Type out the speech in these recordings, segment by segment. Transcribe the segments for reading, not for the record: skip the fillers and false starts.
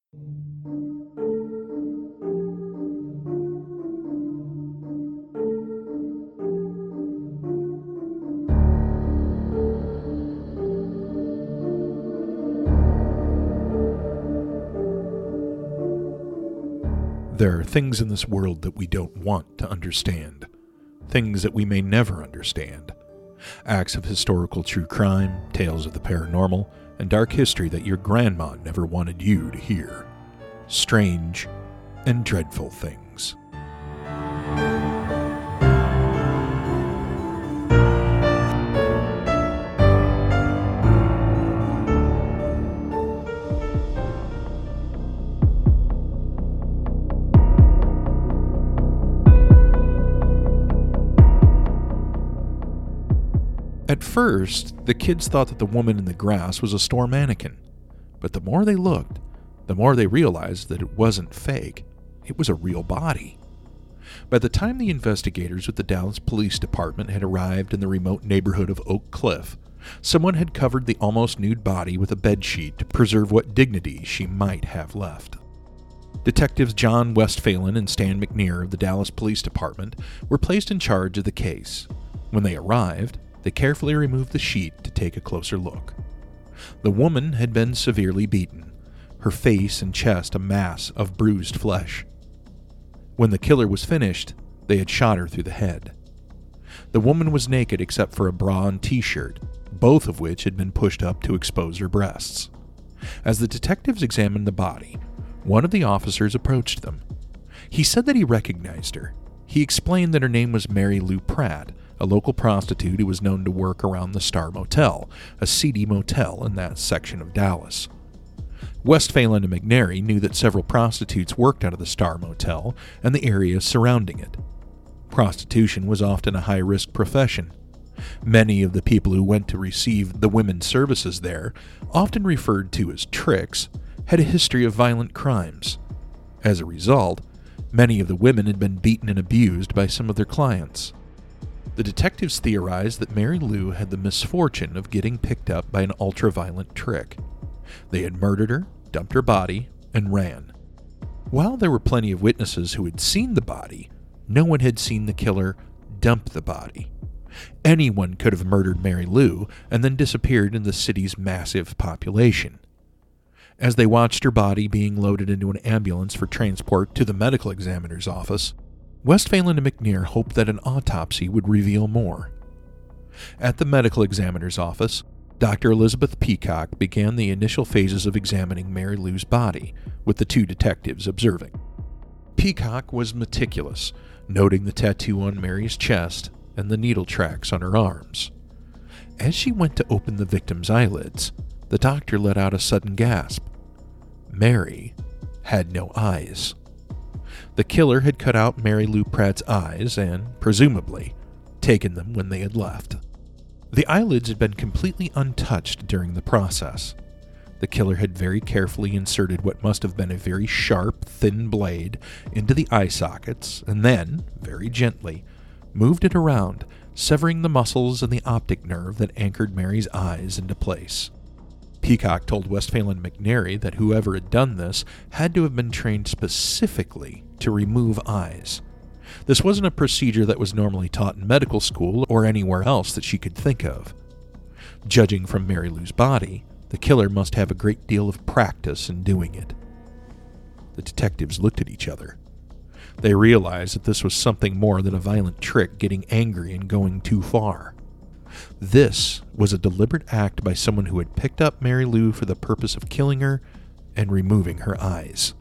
There are things in this world that we don't want to understand. Things that we may never understand. Acts of historical true crime, tales of the paranormal, and dark history that your grandma never wanted you to hear. Strange and dreadful things. At first, the kids thought that the woman in the grass was a store mannequin, but the more they looked, the more they realized that it wasn't fake. It was a real body. By the time the investigators with the Dallas Police Department had arrived in the remote neighborhood of Oak Cliff, someone had covered the almost nude body with a bedsheet to preserve what dignity she might have left. Detectives John Westphalen and Stan McNear of the Dallas Police Department were placed in charge of the case. When they arrived, they carefully removed the sheet to take a closer look. The woman had been severely beaten, her face and chest a mass of bruised flesh. When the killer was finished, they had shot her through the head. The woman was naked except for a bra and t-shirt, both of which had been pushed up to expose her breasts. As the detectives examined the body, one of the officers approached them. He said that he recognized her. He explained that her name was Mary Lou Pratt, a local prostitute who was known to work around the Star Motel, a seedy motel in that section of Dallas. Westphalen and McNary knew that several prostitutes worked out of the Star Motel and the area surrounding it. Prostitution was often a high-risk profession. Many of the people who went to receive the women's services there, often referred to as tricks, had a history of violent crimes. As a result, many of the women had been beaten and abused by some of their clients. The detectives theorized that Mary Lou had the misfortune of getting picked up by an ultra-violent trick. They had murdered her, dumped her body, and ran. While there were plenty of witnesses who had seen the body, no one had seen the killer dump the body. Anyone could have murdered Mary Lou and then disappeared in the city's massive population. As they watched her body being loaded into an ambulance for transport to the medical examiner's office, Westphalen and McNear hoped that an autopsy would reveal more. At the medical examiner's office, Dr. Elizabeth Peacock began the initial phases of examining Mary Lou's body, with the two detectives observing. Peacock was meticulous, noting the tattoo on Mary's chest and the needle tracks on her arms. As she went to open the victim's eyelids, the doctor let out a sudden gasp. Mary had no eyes. The killer had cut out Mary Lou Pratt's eyes and, presumably, taken them when they had left. The eyelids had been completely untouched during the process. The killer had very carefully inserted what must have been a very sharp, thin blade into the eye sockets and then, very gently, moved it around, severing the muscles and the optic nerve that anchored Mary's eyes into place. Peacock told Westphalen and McNary that whoever had done this had to have been trained specifically to remove eyes. This wasn't a procedure that was normally taught in medical school or anywhere else that she could think of. Judging from Mary Lou's body, the killer must have a great deal of practice in doing it. The detectives looked at each other. They realized that this was something more than a violent trick getting angry and going too far. This was a deliberate act by someone who had picked up Mary Lou for the purpose of killing her and removing her eyes.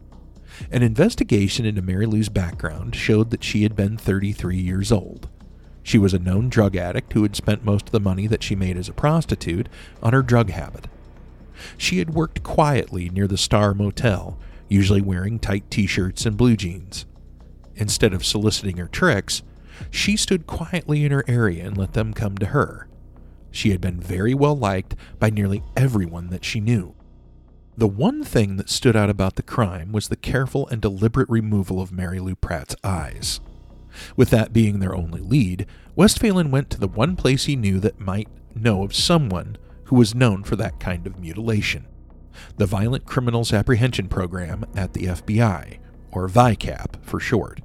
An investigation into Mary Lou's background showed that she had been 33 years old. She was a known drug addict who had spent most of the money that she made as a prostitute on her drug habit. She had worked quietly near the Star Motel, usually wearing tight t-shirts and blue jeans. Instead of soliciting her tricks, she stood quietly in her area and let them come to her. She had been very well liked by nearly everyone that she knew. The one thing that stood out about the crime was the careful and deliberate removal of Mary Lou Pratt's eyes. With that being their only lead, Westphalen went to the one place he knew that might know of someone who was known for that kind of mutilation. the Violent Criminals Apprehension Program at the FBI, or VICAP for short.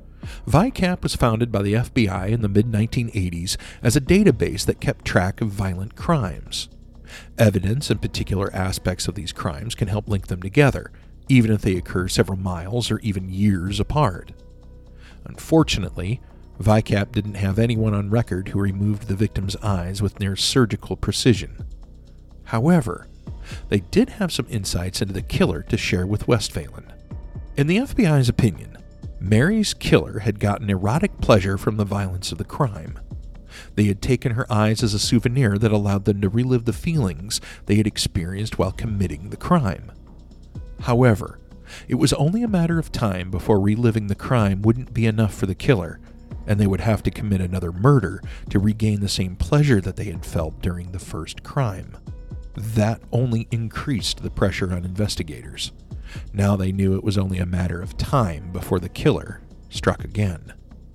VICAP was founded by the FBI in the mid-1980s as a database that kept track of violent crimes. Evidence and particular aspects of these crimes can help link them together, even if they occur several miles or even years apart. Unfortunately, VICAP didn't have anyone on record who removed the victim's eyes with near surgical precision. However, they did have some insights into the killer to share with Westphalen. In the FBI's opinion, Mary's killer had gotten erotic pleasure from the violence of the crime. They had taken her eyes as a souvenir that allowed them to relive the feelings they had experienced while committing the crime. However, it was only a matter of time before reliving the crime wouldn't be enough for the killer, and they would have to commit another murder to regain the same pleasure that they had felt during the first crime. That only increased the pressure on investigators. Now they knew it was only a matter of time before the killer struck again.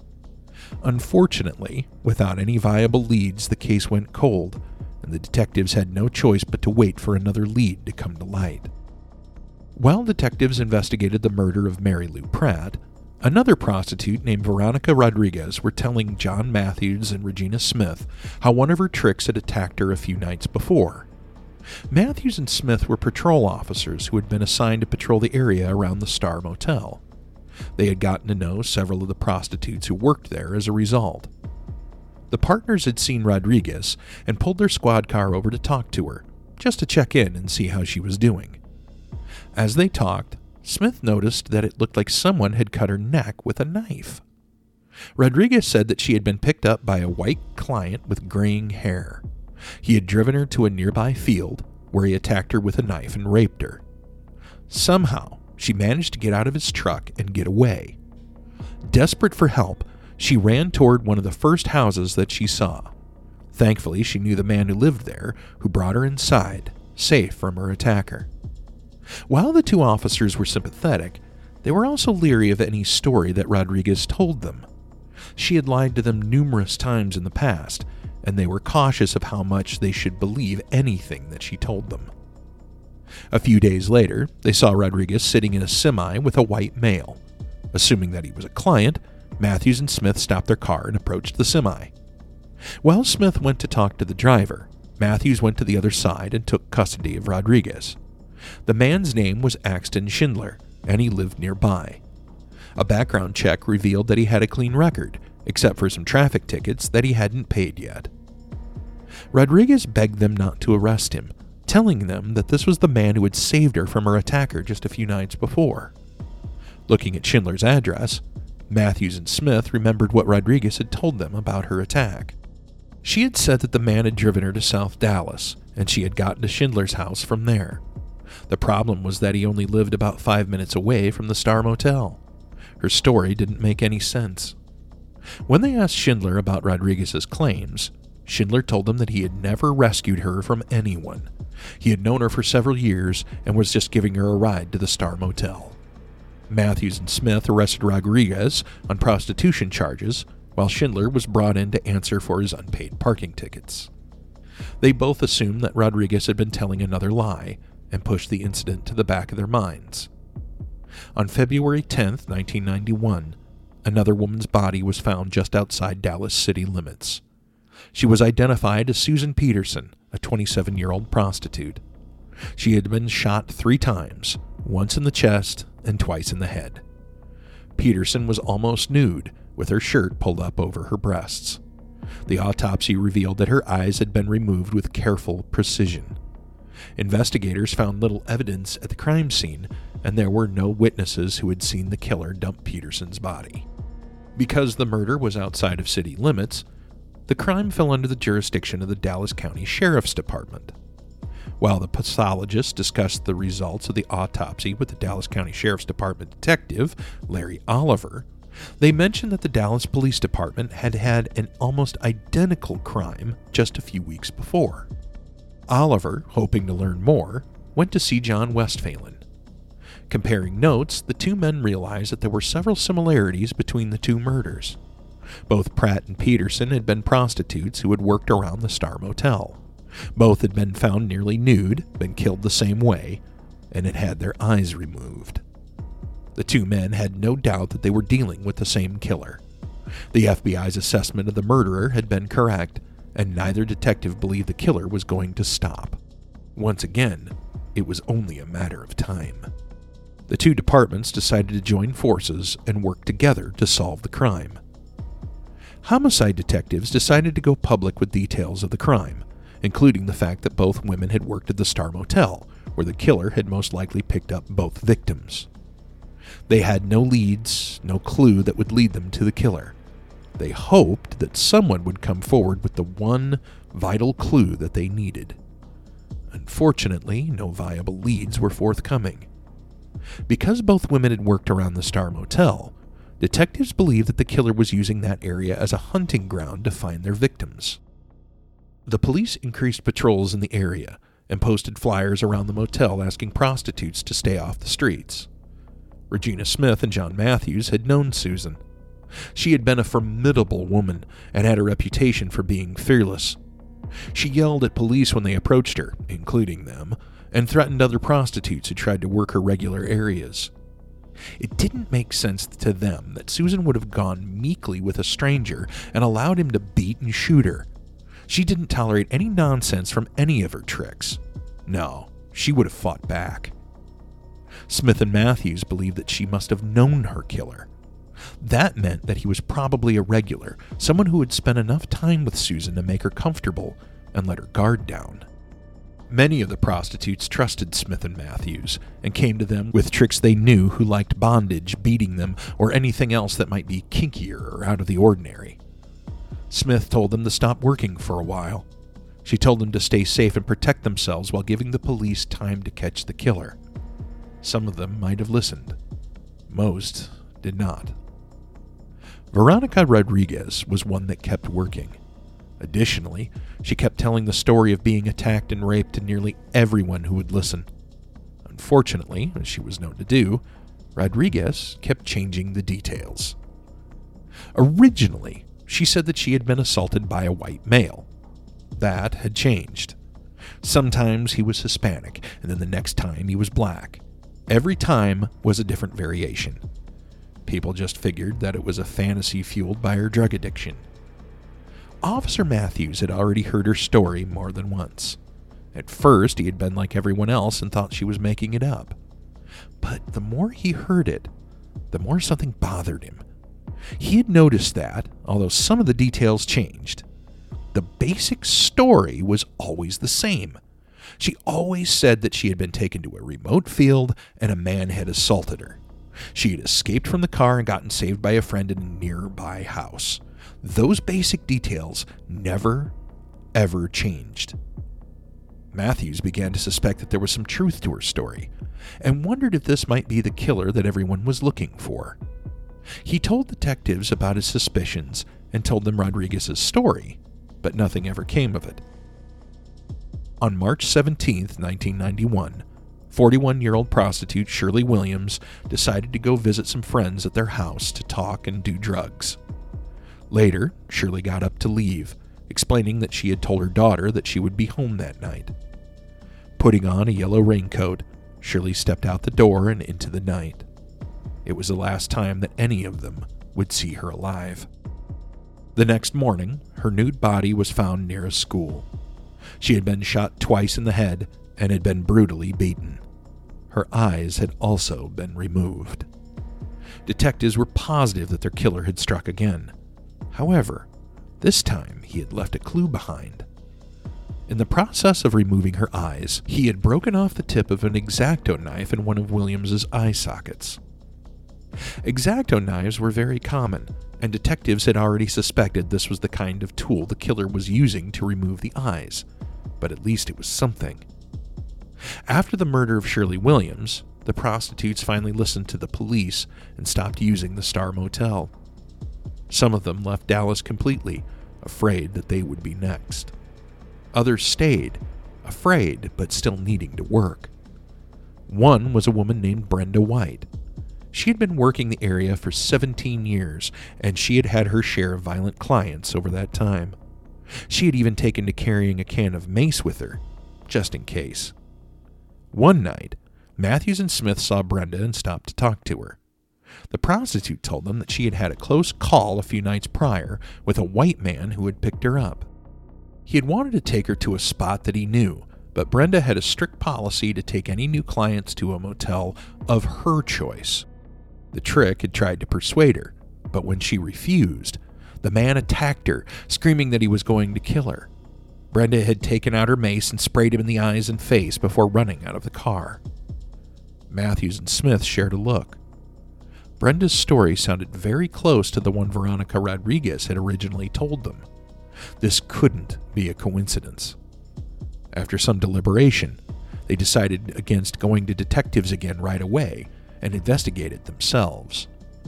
Unfortunately, without any viable leads, the case went cold, and the detectives had no choice but to wait for another lead to come to light. While detectives investigated the murder of Mary Lou Pratt, another prostitute named Veronica Rodriguez were telling John Matthews and Regina Smith how one of her tricks had attacked her a few nights before. Matthews and Smith were patrol officers who had been assigned to patrol the area around the Star Motel. They had gotten to know several of the prostitutes who worked there as a result. The partners had seen Rodriguez and pulled their squad car over to talk to her, just to check in and see how she was doing. As they talked, Smith noticed that it looked like someone had cut her neck with a knife. Rodriguez said that she had been picked up by a white client with graying hair. He had driven her to a nearby field where he attacked her with a knife and raped her. Somehow, she managed to get out of his truck and get away. Desperate for help, she ran toward one of the first houses that she saw. Thankfully, she knew the man who lived there, who brought her inside, safe from her attacker. While the two officers were sympathetic, they were also leery of any story that Rodriguez told them. She had lied to them numerous times in the past, and they were cautious of how much they should believe anything that she told them. A few days later, they saw Rodriguez sitting in a semi with a white male. Assuming that he was a client, Matthews and Smith stopped their car and approached the semi. While Smith went to talk to the driver, Matthews went to the other side and took custody of Rodriguez. The man's name was Axton Schindler, and he lived nearby. A background check revealed that he had a clean record, except for some traffic tickets that he hadn't paid yet. Rodriguez begged them not to arrest him, telling them that this was the man who had saved her from her attacker just a few nights before. Looking at Schindler's address, Matthews and Smith remembered what Rodriguez had told them about her attack. She had said that the man had driven her to South Dallas, and she had gotten to Schindler's house from there. The problem was that he only lived about 5 minutes away from the Star Motel. Her story didn't make any sense. When they asked Schindler about Rodriguez's claims, Schindler told them that he had never rescued her from anyone. He had known her for several years and was just giving her a ride to the Star Motel. Matthews and Smith arrested Rodriguez on prostitution charges, while Schindler was brought in to answer for his unpaid parking tickets. They both assumed that Rodriguez had been telling another lie and pushed the incident to the back of their minds. On February 10, 1991, another woman's body was found just outside Dallas city limits. She was identified as Susan Peterson, a 27-year-old prostitute. She had been shot 3 times, once in the chest and twice in the head. Peterson was almost nude, with her shirt pulled up over her breasts. The autopsy revealed that her eyes had been removed with careful precision. Investigators found little evidence at the crime scene, and there were no witnesses who had seen the killer dump Peterson's body. Because the murder was outside of city limits, the crime fell under the jurisdiction of the Dallas County Sheriff's Department. While the pathologist discussed the results of the autopsy with the Dallas County Sheriff's Department detective, Larry Oliver, they mentioned that the Dallas Police Department had had an almost identical crime just a few weeks before. Oliver, hoping to learn more, went to see John Westphalen. Comparing notes, the two men realized that there were several similarities between the two murders. Both Pratt and Peterson had been prostitutes who had worked around the Star Motel. Both had been found nearly nude, been killed the same way, and had had their eyes removed. The two men had no doubt that they were dealing with the same killer. The FBI's assessment of the murderer had been correct, and neither detective believed the killer was going to stop. Once again, it was only a matter of time. The two departments decided to join forces and work together to solve the crime. Homicide detectives decided to go public with details of the crime, including the fact that both women had worked at the Star Motel, where the killer had most likely picked up both victims. They had no leads, no clue that would lead them to the killer. They hoped that someone would come forward with the one vital clue that they needed. Unfortunately, no viable leads were forthcoming. Because both women had worked around the Star Motel, detectives believed that the killer was using that area as a hunting ground to find their victims. The police increased patrols in the area and posted flyers around the motel asking prostitutes to stay off the streets. Regina Smith and John Matthews had known Susan. She had been a formidable woman and had a reputation for being fearless. She yelled at police when they approached her, including them, and threatened other prostitutes who tried to work her regular areas. It didn't make sense to them that Susan would have gone meekly with a stranger and allowed him to beat and shoot her. She didn't tolerate any nonsense from any of her tricks. No, she would have fought back. Smith and Matthews believed that she must have known her killer. That meant that he was probably a regular, someone who had spent enough time with Susan to make her comfortable and let her guard down. Many of the prostitutes trusted Smith and Matthews and came to them with tricks they knew who liked bondage, beating them, or anything else that might be kinkier or out of the ordinary. Smith told them to stop working for a while. She told them to stay safe and protect themselves while giving the police time to catch the killer. Some of them might have listened. Most did not. Veronica Rodriguez was one that kept working. Additionally, she kept telling the story of being attacked and raped to nearly everyone who would listen. Unfortunately, as she was known to do, Rodriguez kept changing the details. Originally, she said that she had been assaulted by a white male. That had changed. Sometimes he was Hispanic, and then the next time he was black. Every time was a different variation. People just figured that it was a fantasy fueled by her drug addiction. Officer Matthews had already heard her story more than once. At first, he had been like everyone else and thought she was making it up. But the more he heard it, the more something bothered him. He had noticed that, although some of the details changed, the basic story was always the same. She always said that she had been taken to a remote field and a man had assaulted her. She had escaped from the car and gotten saved by a friend in a nearby house. Those basic details never, ever changed. Matthews began to suspect that there was some truth to her story, and wondered if this might be the killer that everyone was looking for. He told detectives about his suspicions and told them Rodriguez's story, but nothing ever came of it. On March 17, 1991, 41-year-old prostitute Shirley Williams decided to go visit some friends at their house to talk and do drugs. Later, Shirley got up to leave, explaining that she had told her daughter that she would be home that night. Putting on a yellow raincoat, Shirley stepped out the door and into the night. It was the last time that any of them would see her alive. The next morning, her nude body was found near a school. She had been shot twice in the head and had been brutally beaten. Her eyes had also been removed. Detectives were positive that their killer had struck again. However, this time he had left a clue behind. In the process of removing her eyes, he had broken off the tip of an X-Acto knife in one of Williams's eye sockets. X-Acto knives were very common, and detectives had already suspected this was the kind of tool the killer was using to remove the eyes, but at least it was something. After the murder of Shirley Williams, the prostitutes finally listened to the police and stopped using the Star Motel. Some of them left Dallas completely, afraid that they would be next. Others stayed, afraid but still needing to work. One was a woman named Brenda White. She had been working the area for 17 years, and she had had her share of violent clients over that time. She had even taken to carrying a can of mace with her, just in case. One night, Matthews and Smith saw Brenda and stopped to talk to her. The prostitute told them that she had had a close call a few nights prior with a white man who had picked her up. He had wanted to take her to a spot that he knew, but Brenda had a strict policy to take any new clients to a motel of her choice. The trick had tried to persuade her, but when she refused, the man attacked her, screaming that he was going to kill her. Brenda had taken out her mace and sprayed him in the eyes and face before running out of the car. Matthews and Smith shared a look. Brenda's story sounded very close to the one Veronica Rodriguez had originally told them. This couldn't be a coincidence. After some deliberation, they decided against going to detectives again right away and investigated themselves.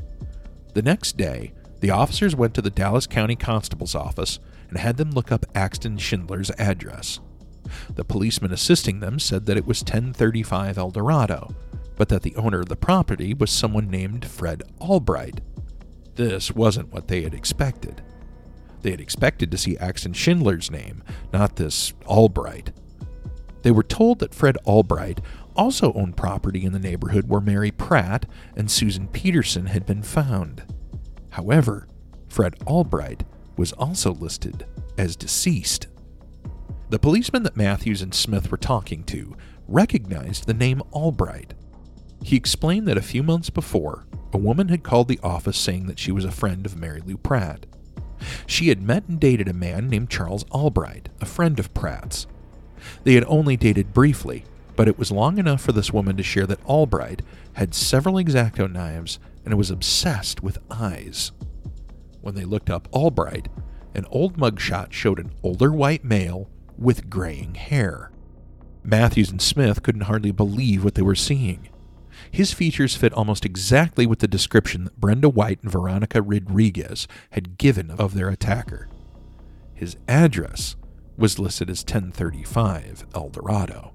The next day, the officers went to the Dallas County Constable's office and had them look up Axton Schindler's address. The policeman assisting them said that it was 1035 El Dorado, but that the owner of the property was someone named Fred Albright. This wasn't what they had expected. They had expected to see Axton Schindler's name, not this Albright. They were told that Fred Albright also owned property in the neighborhood where Mary Pratt and Susan Peterson had been found. However, Fred Albright was also listed as deceased. The policeman that Matthews and Smith were talking to recognized the name Albright. He explained that a few months before, a woman had called the office saying that she was a friend of Mary Lou Pratt. She had met and dated a man named Charles Albright, a friend of Pratt's. They had only dated briefly, but it was long enough for this woman to share that Albright had several X-Acto knives and was obsessed with eyes. When they looked up Albright, an old mugshot showed an older white male with graying hair. Matthews and Smith couldn't hardly believe what they were seeing. His features fit almost exactly with the description that Brenda White and Veronica Rodriguez had given of their attacker. His address was listed as 1035 El Dorado.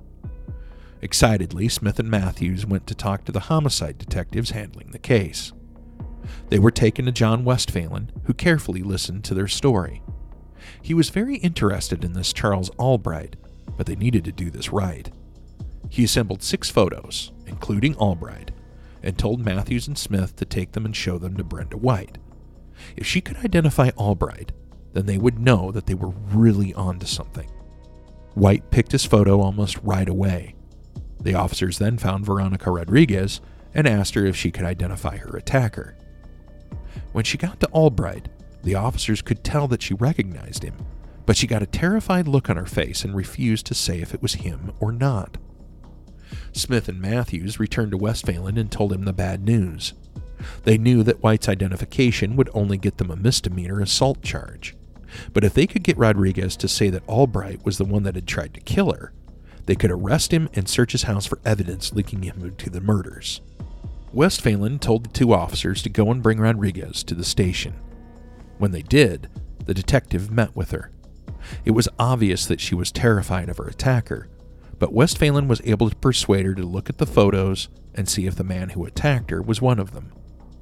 Excitedly, Smith and Matthews went to talk to the homicide detectives handling the case. They were taken to John Westphalen, who carefully listened to their story. He was very interested in this Charles Albright, but they needed to do this right. He assembled 6 photos, including Albright, and told Matthews and Smith to take them and show them to Brenda White. If she could identify Albright, then they would know that they were really onto something. White picked his photo almost right away. The officers then found Veronica Rodriguez and asked her if she could identify her attacker. When she got to Albright, the officers could tell that she recognized him, but she got a terrified look on her face and refused to say if it was him or not. Smith and Matthews returned to Westphalen and told him the bad news. They knew that White's identification would only get them a misdemeanor assault charge, but if they could get Rodriguez to say that Albright was the one that had tried to kill her, they could arrest him and search his house for evidence linking him to the murders. Westphalen told the 2 officers to go and bring Rodriguez to the station. When they did, the detective met with her. It was obvious that she was terrified of her attacker, but Westphalen was able to persuade her to look at the photos and see if the man who attacked her was one of them.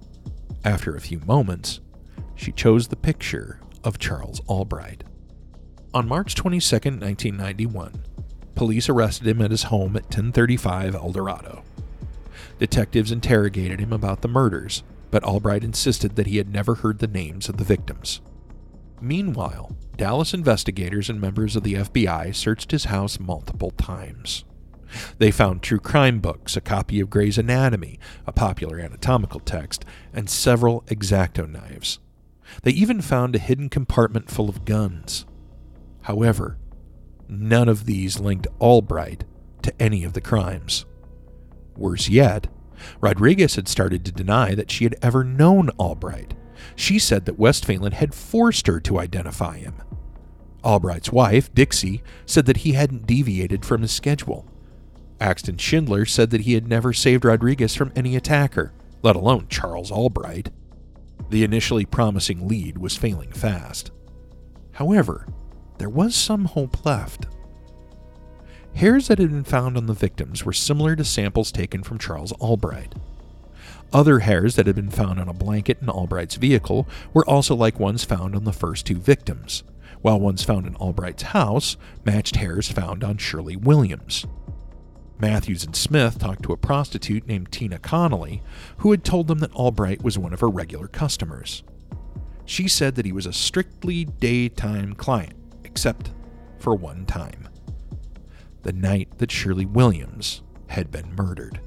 After a few moments, she chose the picture of Charles Albright. On March 22, 1991, police arrested him at his home at 1035 El Dorado. Detectives interrogated him about the murders, but Albright insisted that he had never heard the names of the victims. Meanwhile, Dallas investigators and members of the FBI searched his house multiple times. They found true crime books, a copy of Gray's Anatomy, a popular anatomical text, and several X-Acto knives. They even found a hidden compartment full of guns. However, none of these linked Albright to any of the crimes. Worse yet, Rodriguez had started to deny that she had ever known Albright. She said that Westphalen had forced her to identify him. Albright's wife, Dixie, said that he hadn't deviated from his schedule. Axton Schindler said that he had never saved Rodriguez from any attacker, let alone Charles Albright. The initially promising lead was failing fast. However, there was some hope left. Hairs that had been found on the victims were similar to samples taken from Charles Albright. Other hairs that had been found on a blanket in Albright's vehicle were also like ones found on the first two victims, while ones found in Albright's house matched hairs found on Shirley Williams. Matthews and Smith talked to a prostitute named Tina Connolly, who had told them that Albright was one of her regular customers. She said that he was a strictly daytime client, except for one time. The night that Shirley Williams had been murdered.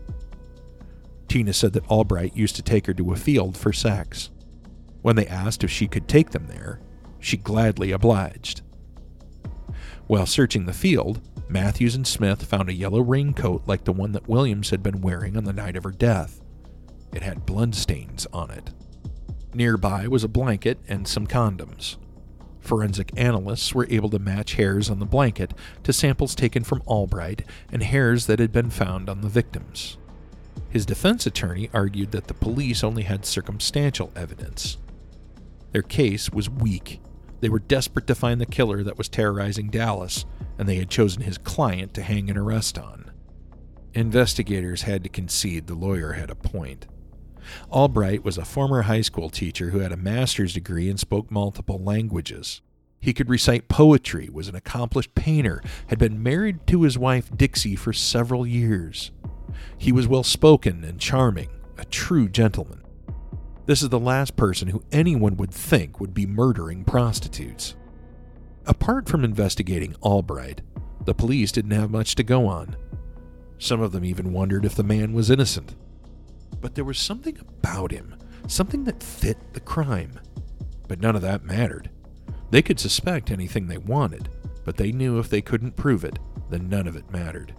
Tina said that Albright used to take her to a field for sex. When they asked if she could take them there, she gladly obliged. While searching the field, Matthews and Smith found a yellow raincoat like the one that Williams had been wearing on the night of her death. It had bloodstains on it. Nearby was a blanket and some condoms. Forensic analysts were able to match hairs on the blanket to samples taken from Albright and hairs that had been found on the victims. His defense attorney argued that the police only had circumstantial evidence. Their case was weak. They were desperate to find the killer that was terrorizing Dallas, and they had chosen his client to hang an arrest on. Investigators had to concede the lawyer had a point. Albright was a former high school teacher who had a master's degree and spoke multiple languages. He could recite poetry, was an accomplished painter, had been married to his wife Dixie for several years. He was well-spoken and charming, a true gentleman. This is the last person who anyone would think would be murdering prostitutes. Apart from investigating Albright, the police didn't have much to go on. Some of them even wondered if the man was innocent. But there was something about him, something that fit the crime. But none of that mattered. They could suspect anything they wanted, but they knew if they couldn't prove it, then none of it mattered.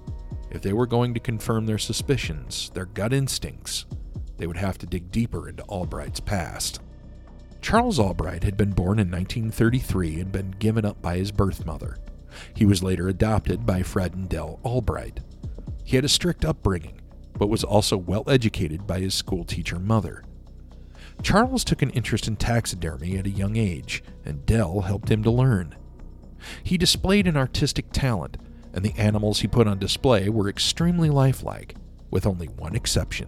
If they were going to confirm their suspicions, their gut instincts, they would have to dig deeper into Albright's past. Charles Albright had been born in 1933 and been given up by his birth mother. He was later adopted by Fred and Dell Albright. He had a strict upbringing, but was also well educated by his schoolteacher mother. Charles took an interest in taxidermy at a young age, and Dell helped him to learn. He displayed an artistic talent, and the animals he put on display were extremely lifelike, with only one exception.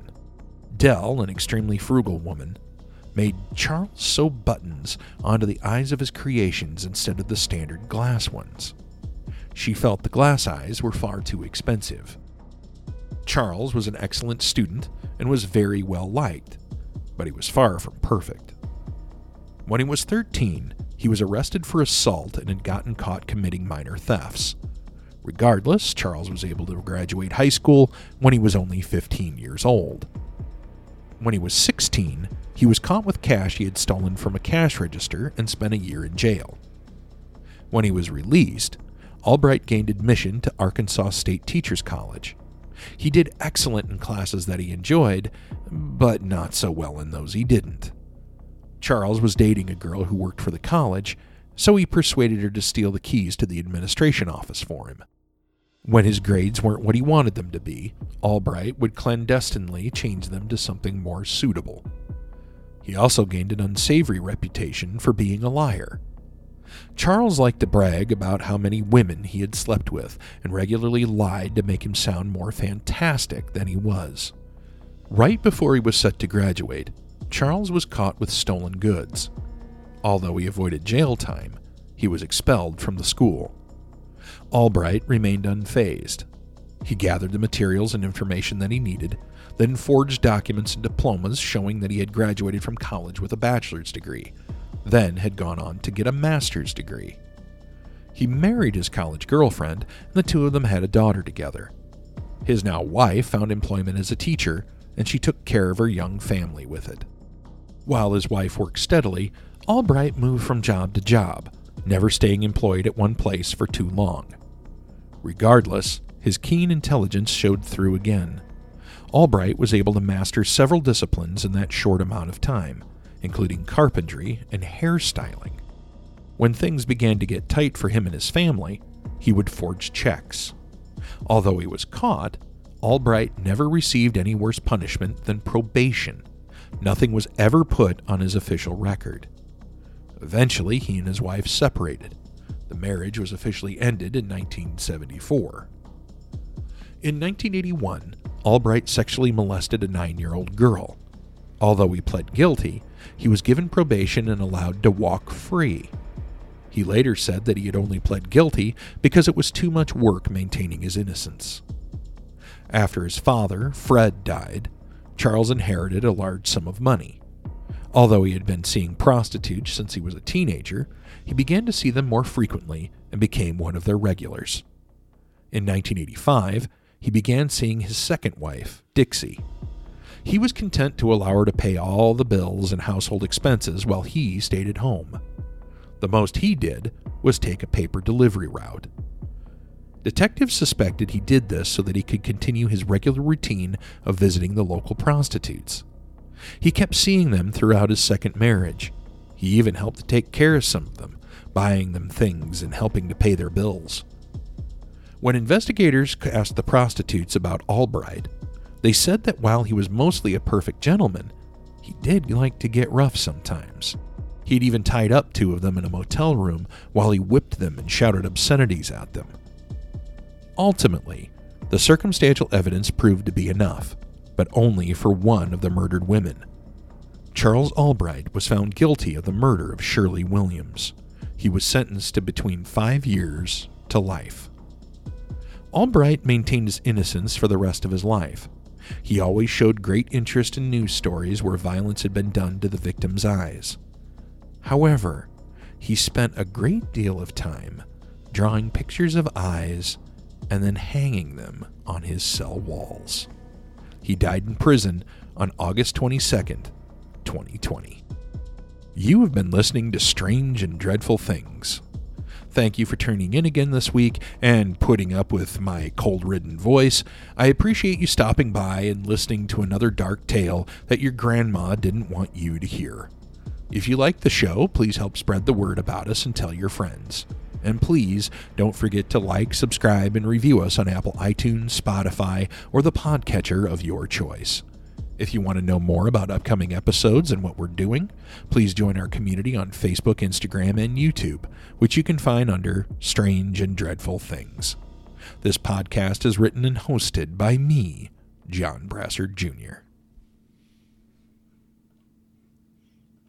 Dell, an extremely frugal woman, made Charles sew buttons onto the eyes of his creations instead of the standard glass ones. She felt the glass eyes were far too expensive. Charles was an excellent student and was very well liked, but he was far from perfect. When he was 13, he was arrested for assault and had gotten caught committing minor thefts. Regardless, Charles was able to graduate high school when he was only 15 years old. When he was 16, he was caught with cash he had stolen from a cash register and spent a year in jail. When he was released, Albright gained admission to Arkansas State Teachers College. He did excellent in classes that he enjoyed, but not so well in those he didn't. Charles was dating a girl who worked for the college, so he persuaded her to steal the keys to the administration office for him. When his grades weren't what he wanted them to be, Albright would clandestinely change them to something more suitable. He also gained an unsavory reputation for being a liar. Charles liked to brag about how many women he had slept with and regularly lied to make him sound more fantastic than he was. Right before he was set to graduate, Charles was caught with stolen goods. Although he avoided jail time, he was expelled from the school. Albright remained unfazed. He gathered the materials and information that he needed, then forged documents and diplomas showing that he had graduated from college with a bachelor's degree, then had gone on to get a master's degree. He married his college girlfriend, and the two of them had a daughter together. His now wife found employment as a teacher, and she took care of her young family with it. While his wife worked steadily, Albright moved from job to job, never staying employed at one place for too long. Regardless, his keen intelligence showed through again. Albright was able to master several disciplines in that short amount of time, including carpentry and hairstyling. When things began to get tight for him and his family, he would forge checks. Although he was caught, Albright never received any worse punishment than probation. Nothing was ever put on his official record. Eventually, he and his wife separated. The marriage was officially ended in 1974. In 1981, Albright sexually molested a 9-year-old girl. Although he pled guilty, he was given probation and allowed to walk free. He later said that he had only pled guilty because it was too much work maintaining his innocence. After his father, Fred, died, Charles inherited a large sum of money. Although he had been seeing prostitutes since he was a teenager, he began to see them more frequently and became one of their regulars. In 1985, he began seeing his second wife, Dixie. He was content to allow her to pay all the bills and household expenses while he stayed at home. The most he did was take a paper delivery route. Detectives suspected he did this so that he could continue his regular routine of visiting the local prostitutes. He kept seeing them throughout his second marriage. He even helped to take care of some of them, buying them things and helping to pay their bills. When investigators asked the prostitutes about Albright, they said that while he was mostly a perfect gentleman, he did like to get rough sometimes. He'd even tied up 2 of them in a motel room while he whipped them and shouted obscenities at them. Ultimately, the circumstantial evidence proved to be enough, but only for one of the murdered women. Charles Albright was found guilty of the murder of Shirley Williams. He was sentenced to between 5 years to life. Albright maintained his innocence for the rest of his life. He always showed great interest in news stories where violence had been done to the victim's eyes. However, he spent a great deal of time drawing pictures of eyes and then hanging them on his cell walls. He died in prison on August 22nd, 2020. You have been listening to Strange and Dreadful Things. Thank you for tuning in again this week and putting up with my cold-ridden voice. I appreciate you stopping by and listening to another dark tale that your grandma didn't want you to hear. If you like the show, please help spread the word about us and tell your friends. And please don't forget to like, subscribe, and review us on Apple iTunes, Spotify, or the podcatcher of your choice. If you want to know more about upcoming episodes and what we're doing, please join our community on Facebook, Instagram, and YouTube, which you can find under Strange and Dreadful Things. This podcast is written and hosted by me, John Brassard Jr.